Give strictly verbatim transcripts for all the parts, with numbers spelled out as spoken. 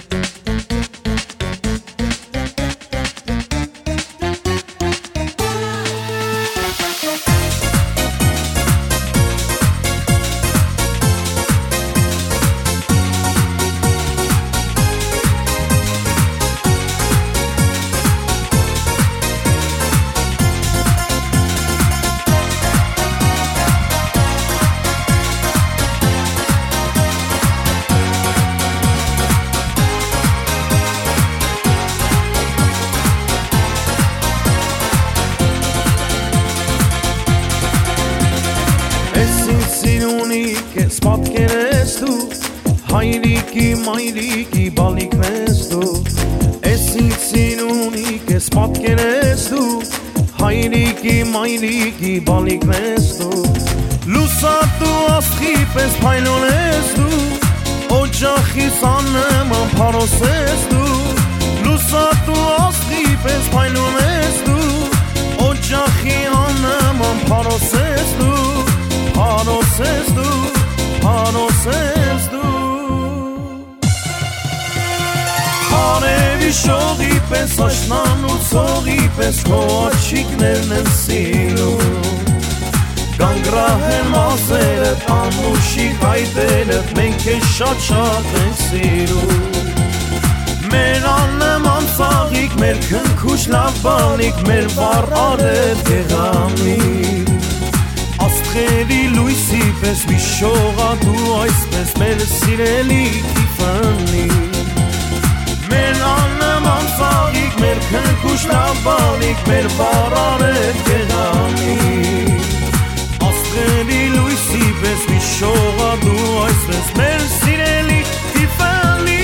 Ke spatkeres tu Hayriki mayriki baliknes tu Esin sinuni ke spatkeres tu Hayriki mayriki baliknes tu Lusa tu askipes paylones tu Ocahi sanema paroses tu Lusa tu askipes paylones tu Ocahi anema paroses tu Paroses tu, paroses tu Harevi shogi pes ashnan u tsogi pes Ko achiknerն են սիրում Գանգրահեն մազերդ, անուշիկ հայտերդ Մենք ես շատ-շատ ենք սիրում Մեր աննման ծաղիկ, մեր քնքուշ լավ բանիկ Մեր վառ արև գեղամիկ Աստղերի լույսի պես վիշողա դու այսպես մեր սիրելի Տիֆանի Մեր աննման ծաղիկ, մեր քնքուշ լավ բանիկ Մեր վառ արև գեղամիկ Աստղերի լույսի պես վիշողա դու այսպես մեր սիրելի Տիֆանի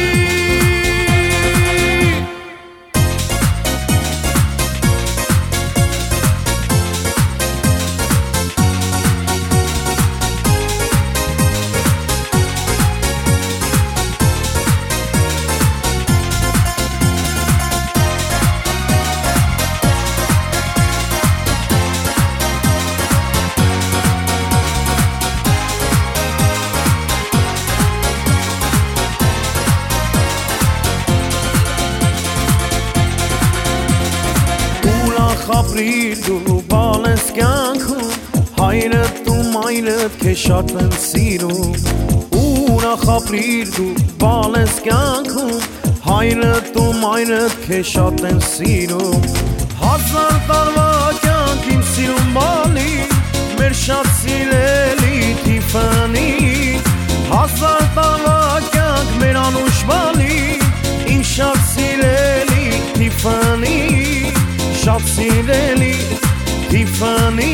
Ապրիր դու բալես կյանքում Հայրդ ու մայրդ քեզ շատ են սիրում Ուրախ ապրիր դու բալես կյանքում Հայրդ ու մայրդ քեզ շատ են սիրում Հազար տարվա կյանք իմ սիրում բալի Մեր շատ սիրելի Տիֆանի Հազար տարվա կյանք մեր անուշ բալի Իմ շատ սիրելի Տիֆանի Շատ սիրելի Տիֆանի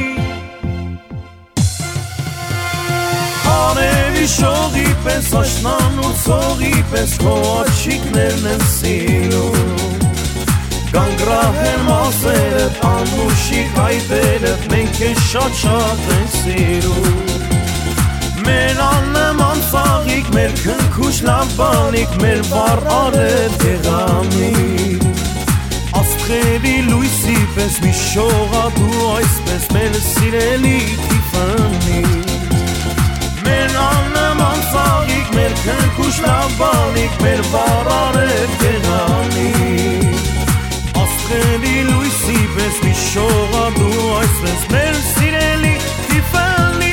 Արևի շողի պես աշնան ու ցողի պես Քո աչիկներն են սիրում Գանգրահեն մազերդ, անուշիկ հայտերդ Մենք ես շատ-շատ ենք սիրում Մեր աննման ծաղիկ, մեր քնքուշ լավ բանիկ Մեր վառ արև գեղամիկ Աստղերի լույսի պես վիշողա դու այսպես մեր սիրելի Տիֆանի Մեր աննման ծաղիկ, մեր քնքուշ լավ բանիկ Մեր վառ արև գեղամիկ Աստղերի լույսի պես վիշողա դու այսպես մեր սիրելի Տիֆանի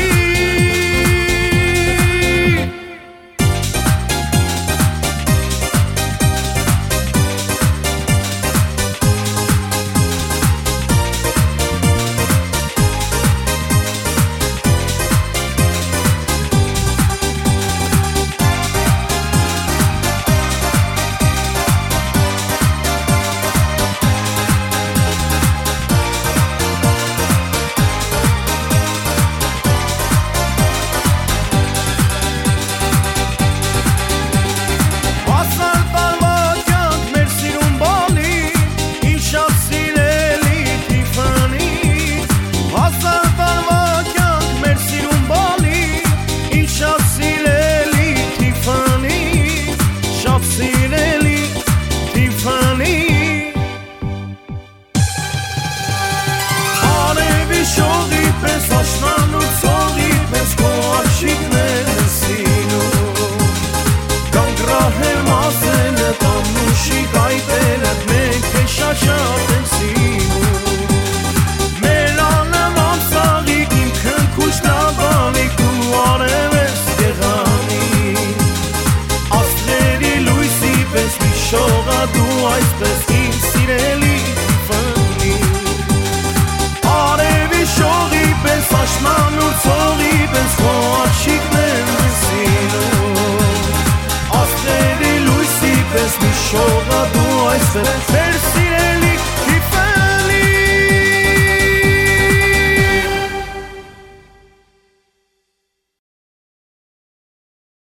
աղա դու այստեղ Պերսի